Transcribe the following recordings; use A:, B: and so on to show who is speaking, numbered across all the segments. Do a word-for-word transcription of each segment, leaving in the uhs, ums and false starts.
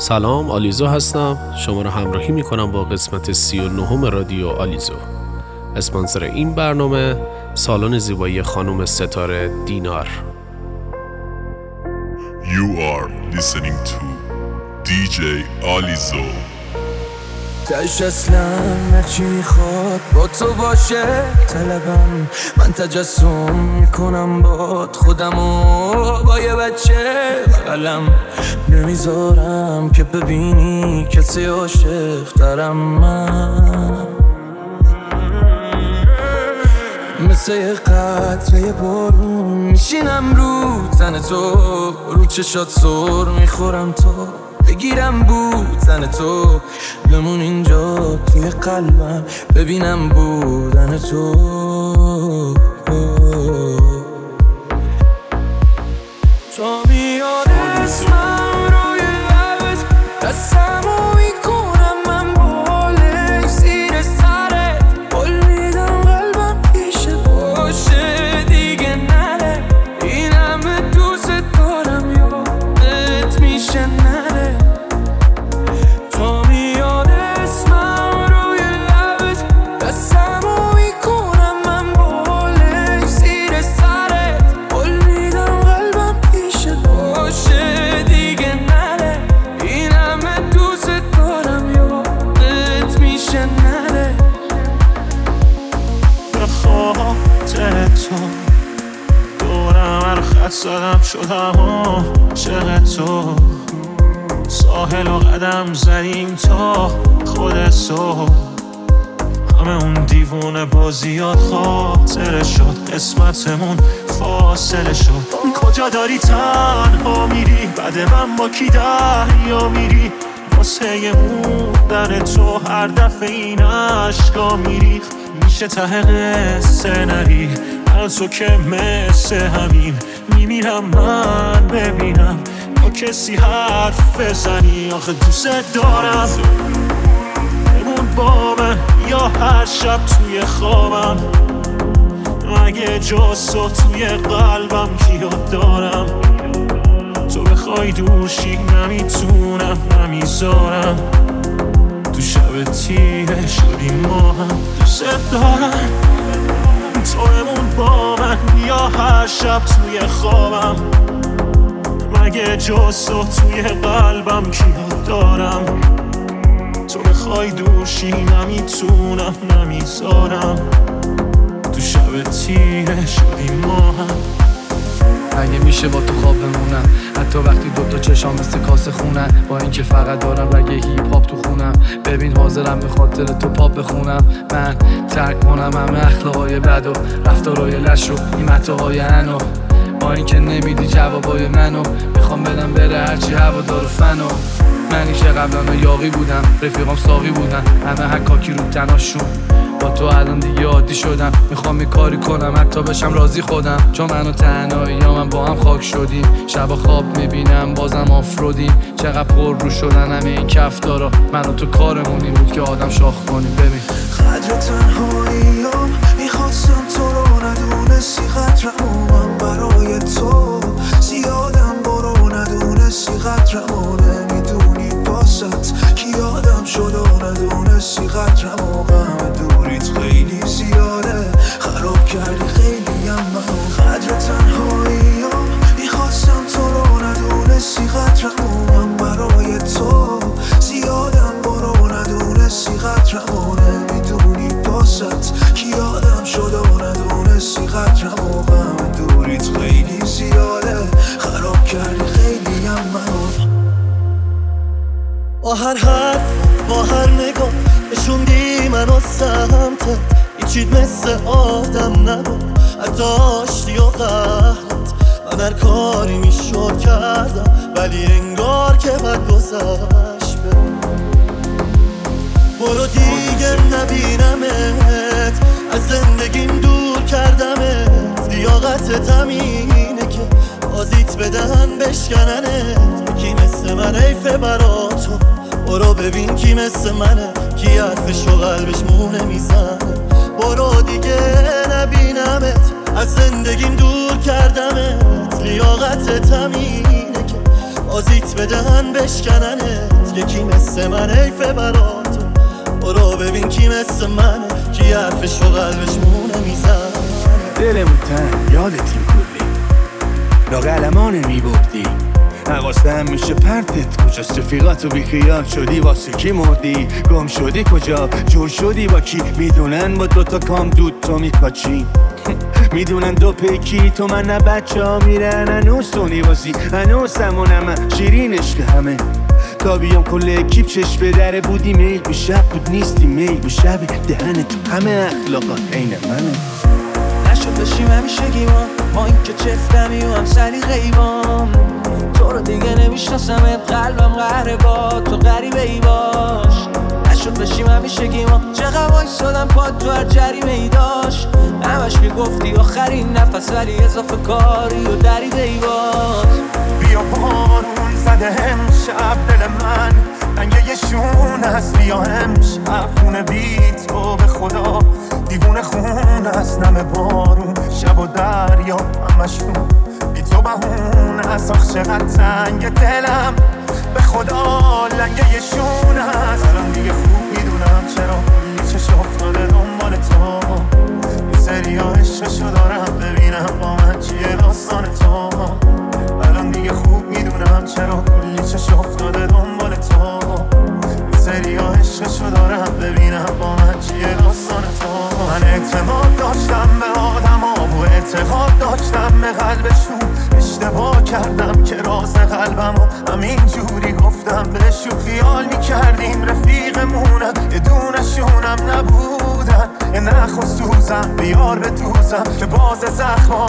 A: سلام، آلیزو هستم. شما را همراهی میکنم با قسمت سی و نهم رادیو آلیزو. اسپانسر این برنامه سالن زیبایی خانم ستاره دینار.
B: You are listening to دی جی آلیزو.
C: تش اصلا هرچی میخواد با تو باشه طلبم، من تجسم میکنم باد خودمو با یه بچه بغلم، نمیذارم که ببینی کسی عاشق دارم. من مثل یه قطره بارون میشینم رو تن تو، رو چشات سر میخورم تو بگیرم بودن تو، بمون اینجا توی قلبم ببینم بودن تو. تو میاد اسمم روی لبت، دستمو میکنم من بالش زیر سرت، قول میدم قلبم پیشه باشه دیگه نره، این همه دوست دارم یادت میشه نره. تو میاد اسمم روی لبت، دستمو میکنم من بالش زیر سرت، قول میدم قلبم پیشه باشه دیگه نره، این همه دوست دارم یادت میشه نره.
D: به خاطر تو دورم هر خط زدم شدم عاشق تو، ساحل و قدم زدیم تا خود تو، همه اون دیوونه بازیات خاطره شد، قسمتمون فاصله شد. کجا داری تنها میری بعد من با کی دریا میری، واسه موندن تو هر دفعه این عشقا میریخ، میشه ته قصه نری من تو که مثل همین میمیرم من ببینم با کسی حرف بزنی، آخه دوست دارم بمون با من یا هر شب توی خوابم، مگه جز تو توی قلبم کیات دارم، تو بخوای دوشی نمیتونم نمیذارم، تو شب تیره شدی ما هم دوست دارم، تو بمون با من یا هر شب توی خوابم، مگه جز تو توی قلبم کیات دارم، تو بخوای دوشی نمیتونم نمیذارم، تو شب تیره شدی ما هم.
C: اگه میشه با تو خواب بمونم، حتی وقتی دوتا چشام مثل کاسه خونن، با اینکه فقط دارم رگه هیپ هاپ تو خونم، ببین حاضرم به خاطر تو پاپ بخونم، من ترک کنم همه اخلاقای بد و رفتارای لش و این متاهای انو، با اینکه نمیدی جوابای منو، میخوام بدم بره هرچی هوا دار فنو. منی که قبلا یاقی بودم، رفیقام ساقی بودن، همه حکاکی رو تناشون، با تو الان دیگه عادی شدم، میخوام یه کاری کنم حتی بشم راضی خودم، چون من و تنهایی یا من با هم خاک شدیم، شب خواب میبینم بازم آفرودیم، چقدر پر رو شدن همه این کفتارا، من و تو کارمون این بود که آدم شاخ کنیم. ببین
E: قدر تنهاییام میخواستم تو رو ندونستی، قدرمو من برای تو زیادم برو ندونستی، قدرمو نمیدونی واسط کی آدم شد و ندونستی، قدرمو غم دوریت خیلی زیاده خراب کردی خیلی هم منو. قدر تنهاییام میخواستم تو رو ندونستی، قدرمو من برای تو زیادم برو ندونستی، قدرمو نمیدونی واسط کی آدم شد و ندونستی، قدرمو غم دوریت خیلی زیاده خراب کردی خیلی هم منو. با هر حرف با هر نگاه نشوندی منو سمتت، هیچید مثل آدم نبود حتی آشتی و قهرت، من هر کاری میشد کردم ولی انگار که بد گذشت. برو دیگه نبینمت، از زندگیم دور کردمت، لیاقتتم اینه که بازیت بدن بشکننت، کی مثل من حیفه برا تو، برو ببین کی مثل منه، کی حرفشو قلبش مونه میزنه، برو دیگه نبینمت، از زندگیم دور کردمت، لیاقتتم اینه که
F: بازیت بدن بشکننت، یکی مثل من حیفه براتون. برو ببین کی مثل منه، کی حرفش رو قلبش مونه میزن.
G: دلمون تن یادتیم کلی لاقلمانه میبردی، حواستم میشه پرتت کجاست، رفیقات و بیخیال شدی واسه کی مردی، گم شدی کجا، جور شدی با کی، میدونن با دوتا کام دود تو میکاچی میدونن دو پیکی تو من نه بچه ها میرن هنوز تو نیوازی، هنوز همونم شیرین عشق همه تا بیام کل اکیب چشم به دره بودی، میل به شب بود نیستی میل به شب دهن تو همه اخلاقات عین منه.
H: نشد بشیم همیشه گیوان، ما این که چفتمی و هم سلیقه ایوان، تو رو دیگه نمیشناسم قلبم قهره با تو غریبه ای باش. نشد بشیم همیشه گیوان، چقدر وایسادم پاد تو هر جریمه ای داشت، همش میگفتی آخرین نفس ولی اضافه کاری و دریده ای باز.
I: بیا بارون زده امشب دل من رنگه یه شون هست، بیا امشب خونه بیت تو به خدا دیوونه خون هست، نم بارون شب و دریا همشون بی تو بهون هست. آخ چقدر تنگ دلم به خدا لنگه یه شون هست. الان دیگه خوب میدونم چرا کلی چش افتاده دنبال تو، یه سری ها عشقشو دارم ببینم با من چیه داستان تو. الان دیگه خوب میدونم چرا کلی چش افتاده دنبال تو، یه سری ها عشقشو دارم ببینم با من چیه داستان تو. من اعتماد داشتم به آدم ها و اعتقاد داشتم به قلبشون، اشتباه کردم که راز قلبم و همین جوری گفتم بهشون. خیال میکردیم رفیقمونم یه دونشونم نبودن، یه نخ و سوزم بیار به دوزم که باز زخما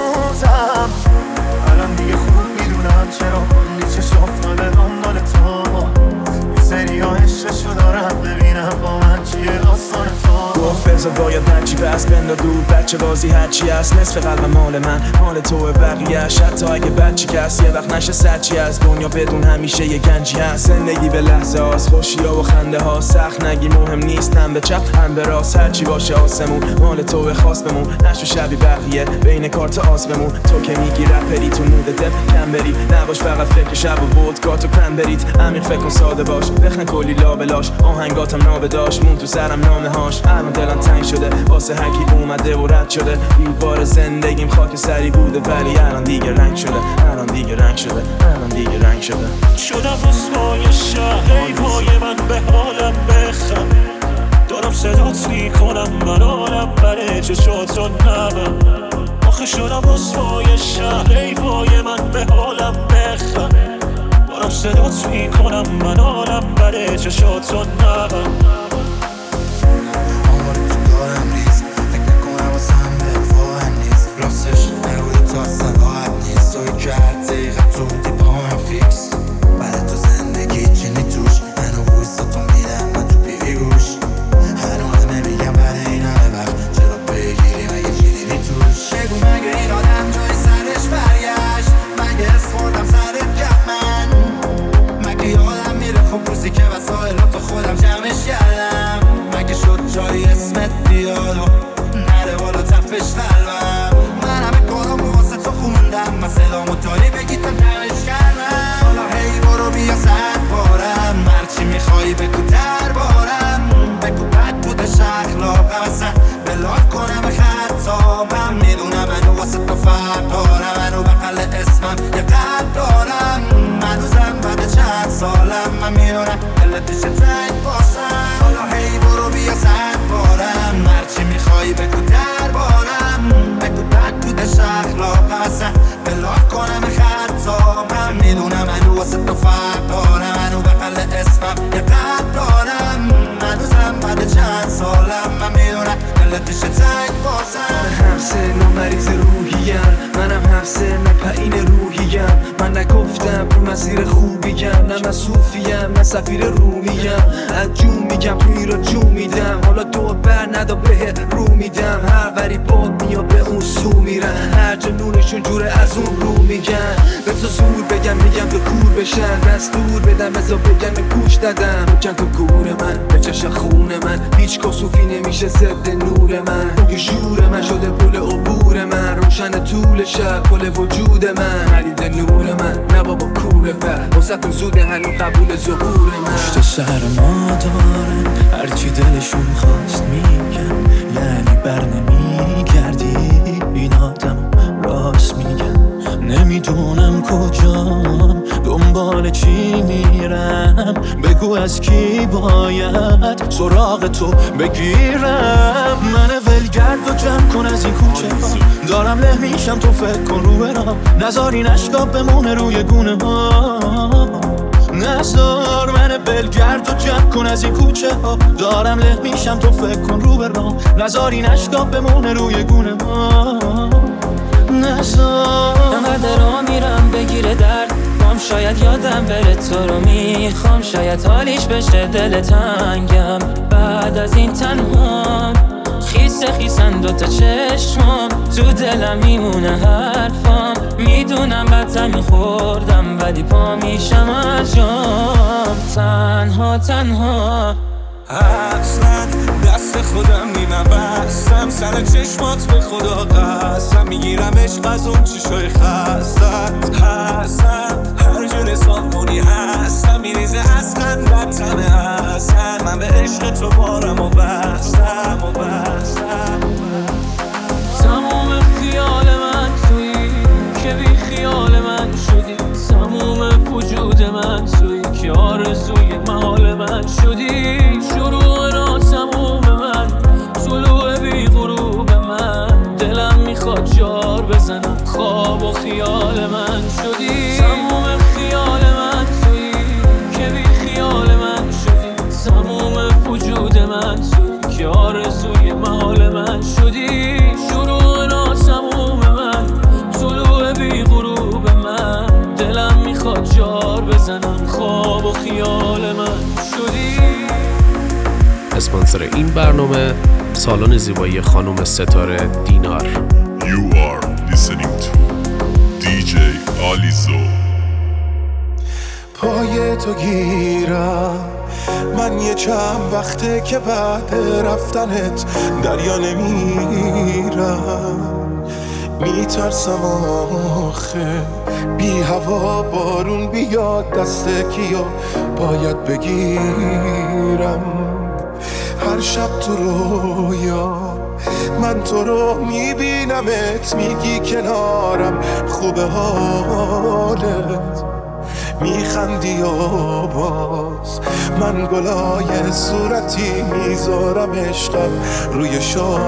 I: منوزم. الان دیگه خوب میدونم چرا کلی چش افتاده دنبال تو، یه سری ها عشقشو دارم ببینم با من چیه داستان تو.
J: گفت بذار باید هرچی بس بند دور، بچه بازی هرچی هست نصف قلب مال من مال توه بقیه‌اش، حتی اگه بچی که هست یه وقت نشه سرچی از دنیا بدون همیشه یه گنجی هست. زندگی به لحظه هاست، خوشی ها و خنده ها، سخت نگی مهم نیست، هم به چپ هم به راست هرچی باشه آسمون مال توه خاص بمون، نشو شبی بقیه بین کارت آس بمون. تو که میگی رپری تو نود دل کم بری، نباش فقط فکر شب و ودکا تو کم برید، عمیق فکر کن ساده باش، بخن کلی لابلاش، آهنگاتم نابداش مون تو سرم نامه هاش. الان دلم تنگ شده واسه هر کی اومده و رد شده، دیوار زندگیم خاک سری بوده ولی الان دیگه رنگ شده، الان دیگه رنگ شده، الان دیگه رنگ شده.
D: شدم رسوای شهر ای پای من به حالم بخم، دارم صدات میکنم من حالم بره چشاتو نبم. آخه شدم رسوای شهر ای پای من به حالم بخم، دارم صدات میکنم من حالم بره چشاتو نبم.
E: راستش نبوده تا اصلا راحت نیست، توی که هر دقیقه تو بودی با من فیکس. بعد تو زندگی چینی توش منو ویستاتون میدم من تو بیوی گوش، هنوز نمیگم بعد این همه وقت چرا بگیری مگه جیری توش. بگو مگه این آدم جای سرش برگشت، مگه اس خوردم سرت کف من، مگه یادم میره خوب روزی که وسایلاتو خودم جمعش کردم، مگه شد جای اسمت بیاد و نره بالا تپش قلبم. من همه کارامو واسه تو خوندم، من صدامو داری بگی تا نمش کردم. حالا هی برو بیا صد بارم، هرچی میخوایی بگو در بارم، بگو بد بودش اخلاقم اصلا بلاک کنم خطا. من میدونم منو واسه تو فرق دارم، منو بقل اسمم یه قلب دارم، منوزم بعد چند سالم من میدونم دلتش تنگ باشم. حالا هی برو بیا صد بارم، هرچی میخوایی بگو در بارم، بگو بد بودش اخلاقم اصلا بلاک کنم خطا. من میدونم منو واسه تو فرق دارم، منو بقل اسمم یه قلب دارم، منوزم بعد چند سالم من میدونم دلتش تنگ باشم.
C: من هم سن و مریض روحیم، منم هم سن پایین روحیم، من نگفتم تو مسیر خوبیم، نه من صوفیم نه سفیر رومیم، از جون میگم تو این را جون میدم، حالا دور بر ندا به رو میدم، هر وری باد میاد به اون سو میرن، هر جنونشون جوره از اون رو میگن، بذار زور بگم میگم تو کور بشن، دستور بدم بذار بگم گوش دادم، چند تا گور من به چشم خون من، هیچ کسوفی نمیشه ضد نور من، یه جور من شده پول عبور من، روشن طول شب پل وجود من، ندیده نور من نه بابا کوره و
K: واسه زوده هنو قبول ظهور من.
H: پشت سر ما دارن هرچی دلشون خواست میگن، یعنی بر نمیگردی این آدم راست میگن. نمیدونم کجام دنبال چی میرم، بگو از کی باید سراغ تو بگیرم. من ولگرد و جمع کن از این کوچه ها، دارم له میشم تو فکر کن رو برام. نذار این عشقا بمونه روی گونه ها، نذار. من ولگرد و جمع کن از این کوچه ها، دارم له میشم تو فکر کن رو برام. نذار این عشقا بمونه روی گونه ها، نذار.
L: انقدر را میرم بگیره درد بام، شاید یادم بره تو رو میخوام. شاید حالیش بشه دل تنگم بعد از این تنها. خیسه خیسن دوتا چشمام، تو دلم میمونه حرفام. میدونم بدتر میخوردم ولی پا میشم از جام. تنها تنها
J: اصلا دست خودم نیمم بستم، سر چشمات به خدا قسم. میگیرم عشق از اون چشای خستت هستم، هر جور حساب کنی هستم. میریزه از خندت تمه هستن، من به عشق تو بارم و بستم و بستم.
L: تموم خیال من تویی که بی خیال من شدی، تموم وجود من تویی که آرزوی محال من شدی. شروع ناتموم من، طلوع بی غروب من، دلم میخواد جار بزنم خواب و خیال من شدی. تموم خیال من تویی که بی خیال من شدی، تموم وجود من تویی که آرزوی محال من شدی. شروع ناتموم من، طلوع بی غروب من، دلم میخواد جار بزنم خواب و خیال من شدی.
A: اسپانسر این برنامه سالن زیبایی خانم ستاره دینار.
B: You are listening to دی جی آلیزو.
E: پای تو گیرم من یه چند وقته که بعد رفتنت دریا نمیرم. میترسم آخه بی هوا بارون بیاد، دست کیو باید بگیرم. هر شب تو رویا من تو رو میبینمت، میگی کنارم خوبه حالت، میخندی و باز من گلای صورتی میذارم عشقم روی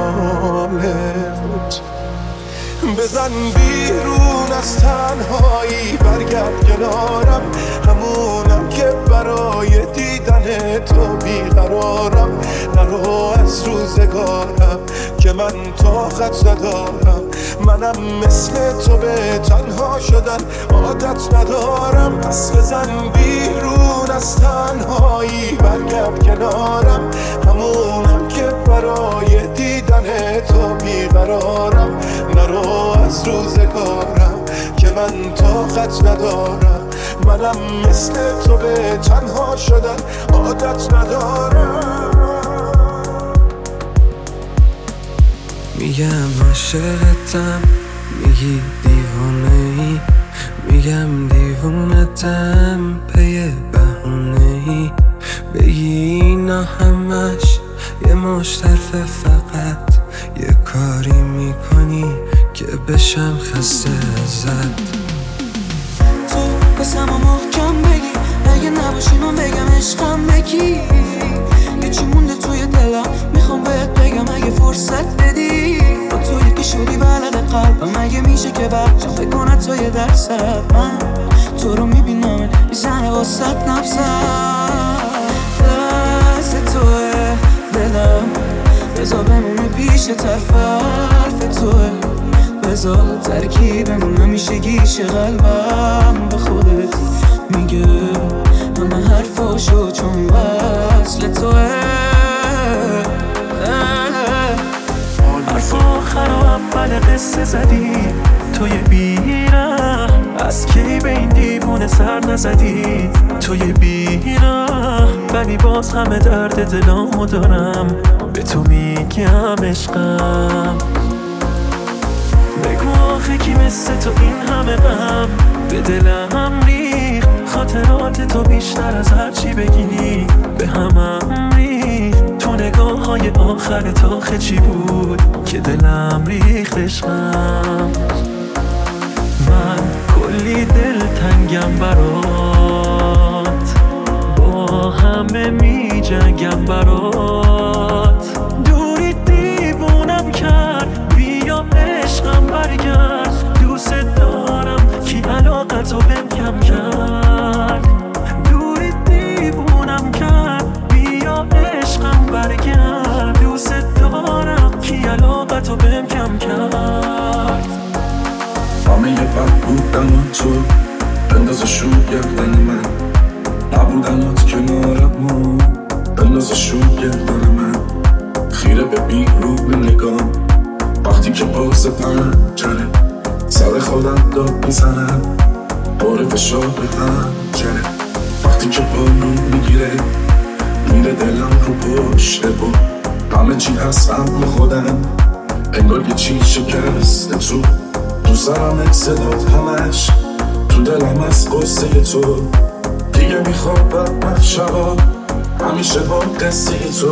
E: شاملت. بزن بیرون از تنهایی برگرد کنارم، همونم که برای دیدن تو بیقرارم. نرو از روزگارم که من طاقت ندارم، منم مثل تو به تنها شدن عادت ندارم. پس بزن بیرون از تنهایی برگرد کنارم، همونم که برای دیدن تو بیقرارم. نرو از روزگارم که من طاقت ندارم، منم مثل تو به تنها شدن عادت ندارم.
M: میگم عاشقتم، میگی دیوانه‌ای، میگم دیوونتم پی بهونه‌ای. بگی نه همش یه مشترفه، فقط یه کاری میکنی که بشم خسته ازت.
H: تو بسم و محکم بگی، اگه نباشی من بگم عشقم بگی. یه چی مونده توی دلم میخوام بهت بگم اگه فرصت بدی. با تو یکی شدی بلد قلبم، اگه میشه که بچم بکنه تو یه درست. من تو رو میبینم میزنه واسط نبزم. دست توه دلم بذار بمونه پیش طرف حرف توه. بذار ترکیبمون نمیشه گیش قلبم به خودت میگه همه حرفاشو چون وصل توه.
D: حرف آخر و اول قصه زدی توی بیرم، از کی به این دیوونه سر نزدی توی بیرم. ولی باز همه درد دلامو دارم، به تو میگم عشقم. بگو آخه کی مثل تو این همه غم به دلم ریخت.
J: خاطرات تو بیشتر از هر چی بگی به همم ریخ. تو نگاه های آخر تا چی بود که دلم ریخت عشقم. من کلی دل تنگم برات، با همه می جنگم برات. دوری دیوونم کرد، بیا عشقم برگرد. دوست دارم کی علاقتو بهم کم کرد. دوری دیوونم کرد، بیا عشقم برگرد. دوست دارم کی علاقتو بهم کم کرد.
N: همه یه بد بودن تو بندازشو گردن من، نبودنات کنارمو بندازشو گردن من. خیره به بیرون نگام وقتی که باز پنجره سر خودم داد میزنم، بار فشار به پنجره. وقتی که بارون میگیره میره دلم رو پشت بود، همه چی هست قبل خودم انگار یه چی شکسته تو. تو سرم صدات همش تو دلم از قصه تو، دیگه میخوابم من شبا همیشه با قصه تو.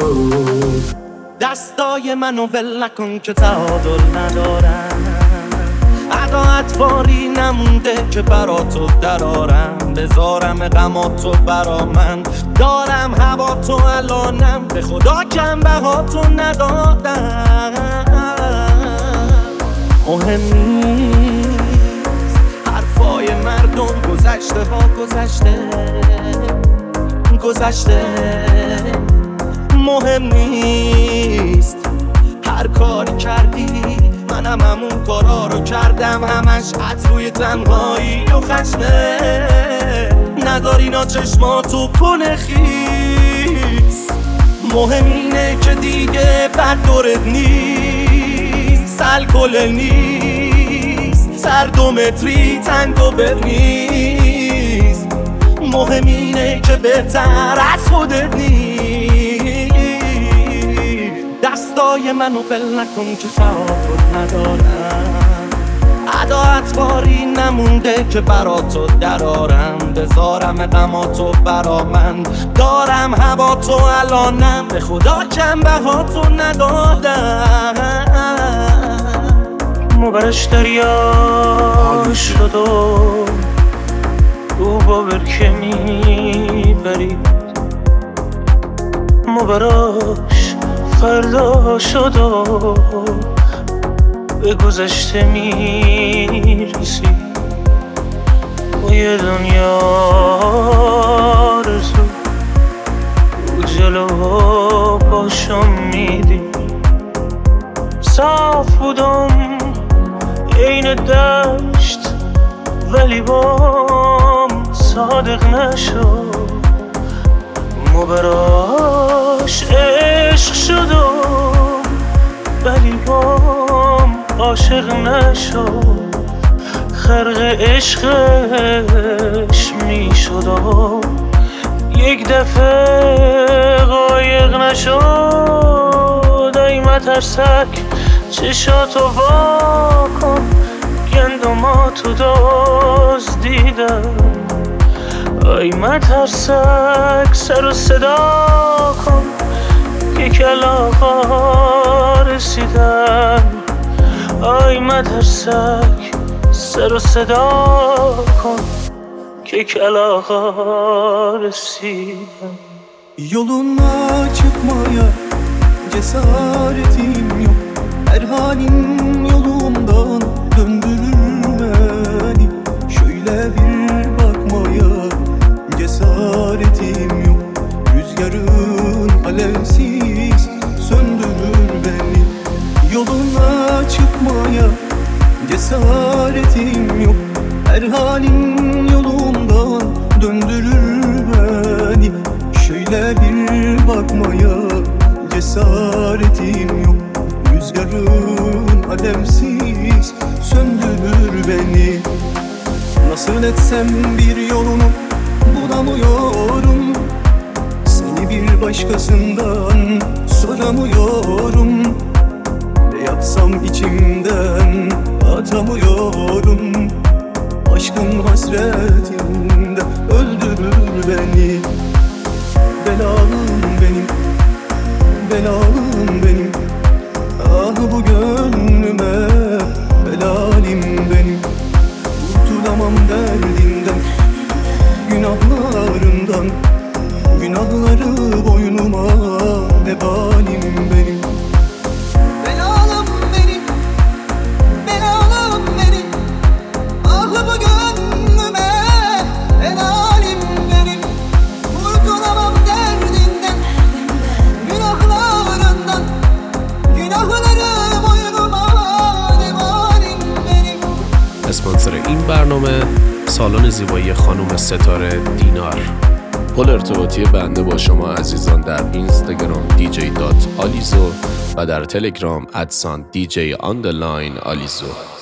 F: دستای منو ول نکن که تعادل ندارم، عداعت باری نمونده که برا تو درارم. بذارم غماتو برا من، دارم هوا تو الانم، به خدا کم بها تو ندادم. مهم نیست حرفای مردم، گذشته ها گذشته گذشته. مهم نیست هر کاری کردی، منم همون کارا رو کردم، همش از روی تنهایی و خشمه. نداری نا چشماتو کنه خیس، مهم اینه که دیگه بد دورت نیست، الکل نیست، سر دو متری تنگ و بر نیست. مهم اینه که بهتر از خودت نیست. دستای منو ول نکن که تعادل ندارم، عداعت باری نمونده که برا تو درارم. بذارم غماتو برا من، دارم هوا تو الانم، به خدا کم بها تو ندادم.
D: مبرش دریا شد و او با برکه میبرید، مبراش فردا شد و به گذشته میرسی. با یه دنیا رزو او جلو پاشم میدی. صاف بودم این دشت ولی بام صادق نشد، مبراش عشق شدم ولی بام عاشق نشد. خرق عشقش می شدم یک دفعه قایق نشد. ای مترسک چشاتو وا کن، گندماتو داز دیدم. ای مترسک سر و صدا کن که کلاغا رسیدن. ای مترسک سر و صدا کن که kelağa resim.
E: Yoluna çıkmaya cesaretim yok. Her halin yolumdan döndürür beni. Şöyle bir bakmaya cesaretim yok. Rüzgarın alevsiz söndürür beni. Yoluna çıkmaya cesaretim yok. Her halin yolumdan döndürür beni. Şöyle bir bakmaya cesaretim yok. Rüzgarın alevsiz söndürür beni. Nasıl etsem bir yolunu bulamıyorum. Seni bir başkasından soramıyorum. Ne yapsam içimden atamıyorum. Aşkın hasretinde öldüm.
G: öldürür beni. Belalım benim, belalım benim. Ah bu gönlüme belalim benim. Kurtulamam derdinden, günahlarımdan. Günahları boynuma vebalim benim.
H: Belalım benim, belalım benim. Ah bu gönlüme belalim benim. Kurtulamam derdinden, günahlarından. Günahları boynuma vebalim benim.
A: اسپانسر این برنامه سالن زیبایی خانم ستاره دینار. پل ارتباطی بنده با شما عزیزان در اینستاگرام دی جی دات آلیزو و در تلگرام ادسان دی جی آندرلاین آلیزو.